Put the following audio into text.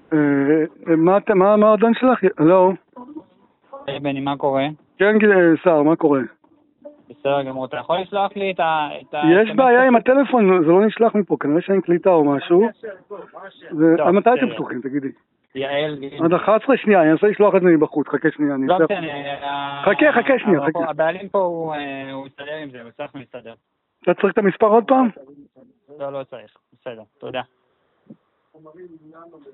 מה המועדון שלך? הלו? בני, מה קורה? כן, שר, מה קורה? בסדר גמור, אתה יכול לשלוח לי את ה... יש בעיה עם הטלפון, זה לא נשלח מפה, כנראה שאין קליטה או משהו. מתי אתם פתוחים, תגידי? יעל... עד 11 שנייה, אני אנסה לשלוח את זה מבחוץ, חכה שנייה. לא משנה. חכה שנייה, חכה. הבעלים פה הוא מסתדר עם זה, הוא צריך להסתדר. אתה צריך את המספר עוד פעם? לא צריך, בסדר, תודה.